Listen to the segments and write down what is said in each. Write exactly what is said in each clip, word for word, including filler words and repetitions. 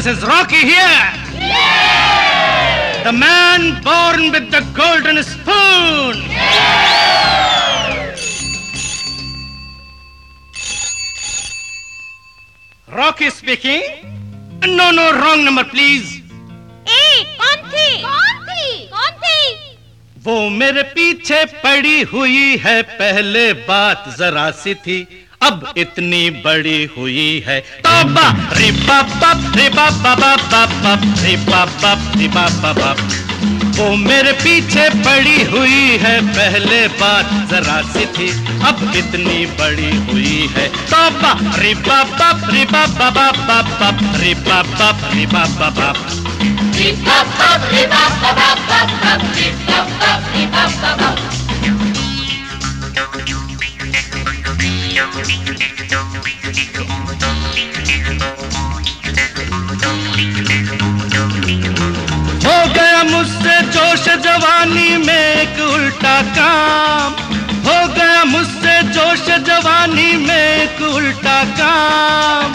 this is Rocky here. Yeah! The man born with the golden spoon. Yeah! Rocky speaking. No, no, wrong number, please. ए, कौन थी? कौन थी? कौन थी? वो मेरे पीछे पड़ी हुई है, पहले बात जरा सी थी, अब इतनी बड़ी हुई है। तौबा रे बाबा रे बाबा बाबा रे बाबा रे बाबा। वो मेरे पीछे पड़ी हुई है, पहले बात जरा सी थी, अब इतनी बड़ी हुई है। तौबा रे बाबा रे बाबा बाबा रे बाबा रे बाबा। हो गया मुझसे जोश जवानी में एक उल्टा काम, हो गया मुझसे जोश जवानी में एक उल्टा काम।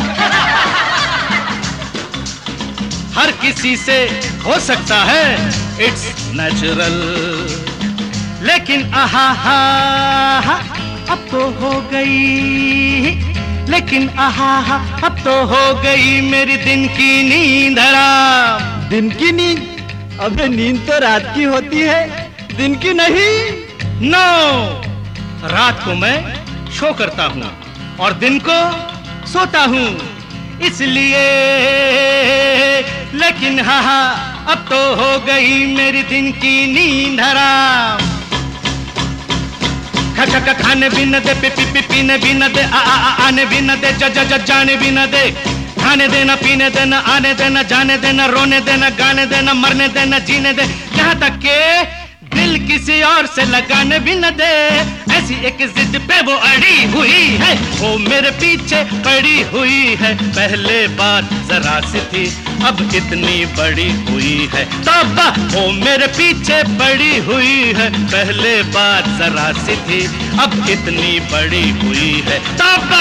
हर किसी से हो सकता है, इट्स नेचुरल, लेकिन आहा हा, हा अब तो हो गई, लेकिन आहा हा अब तो हो गई मेरी दिन की नींद हराम। दिन की नींद? अबे नींद तो रात की होती है, दिन की नहीं। नो, रात को मैं शो करता हूँ और दिन को सोता हूँ, इसलिए। लेकिन हाँ हाँ अब तो हो गई मेरी दिन की नींद हराम। खा खा खाने भी न दे, पी पी पी पीने भी न दे, आ आ आ आने भी न दे, ज ज ज जाने भी न दे। खाने देना, पीने देना, आने देना, जाने देना, रोने देना, गाने देना, मरने देना, जीने दे, यहाँ तक के दिल किसी और से लगाने भी न दे। ऐसी एक जिद पे वो अड़ी हुई है, वो मेरे पीछे पड़ी हुई है, पहले बात जरा सी थी, अब इतनी बड़ी हुई है। तौबा, वो मेरे पीछे पड़ी हुई है, पहले बात जरा सी थी, अब इतनी बड़ी हुई है। तौबा।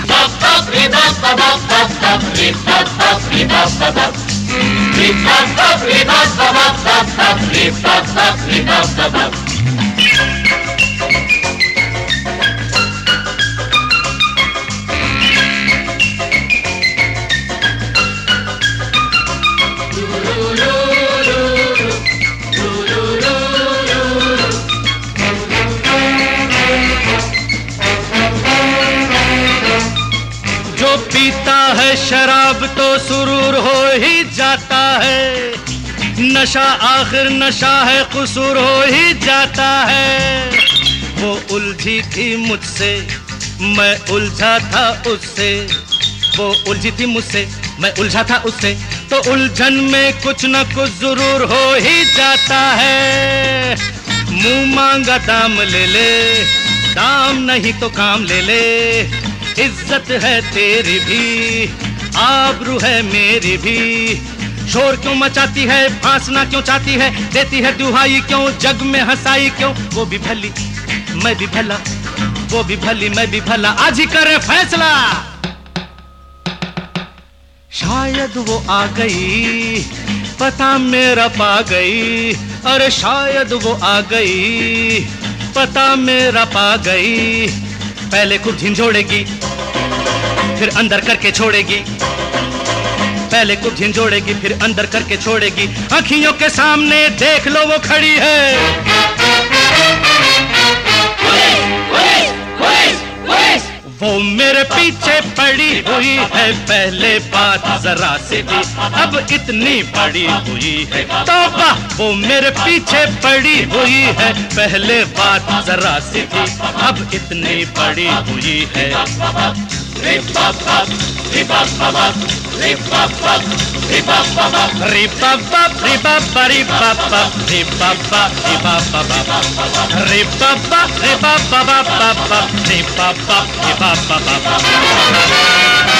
जो पीता है शराब तो सुरूर हो ही जाता है, नशा आखिर नशा है, कसूर हो ही जाता है। वो उलझी थी मुझसे, मैं उलझा था उससे, वो उलझी थी मुझसे, मैं उलझा था उससे, तो उलझन में कुछ न कुछ जरूर हो ही जाता है। मुंह मांगा दाम ले ले, दाम नहीं तो काम ले ले, इज्जत है तेरी भी, आबरू है मेरी भी। शोर क्यों मचाती है, फांसना क्यों चाहती है, देती है दुहाई क्यों, जग में हंसाई क्यों। वो भी भली मैं भी भला, वो भी भली मैं भी भला, आज ही करे फैसला। शायद वो आ गई, पता मेरा पा गई, अरे शायद वो आ गई, पता मेरा पा गई। पहले खूब झिंझोड़ेगी, फिर अंदर करके छोड़ेगी, पहले खूब झिंझोड़ेगी, फिर अंदर करके छोड़ेगी। आँखियों के सामने देख लो वो खड़ी है, वो मेरे पीछे पड़ी हुई है, पहले बात जरा सी थी, अब इतनी बड़ी हुई है। तौबा, वो मेरे पीछे पड़ी हुई है, पहले बात जरा सी थी, अब इतनी बड़ी हुई है। रे बाबा रे बाबा रे बाबा रे बाबा रे बाबा रे बाबा रे बाबा रे बाबा रे बाबा रे बाबा रे बाबा रे बाबा रे बाबा रे बाबा।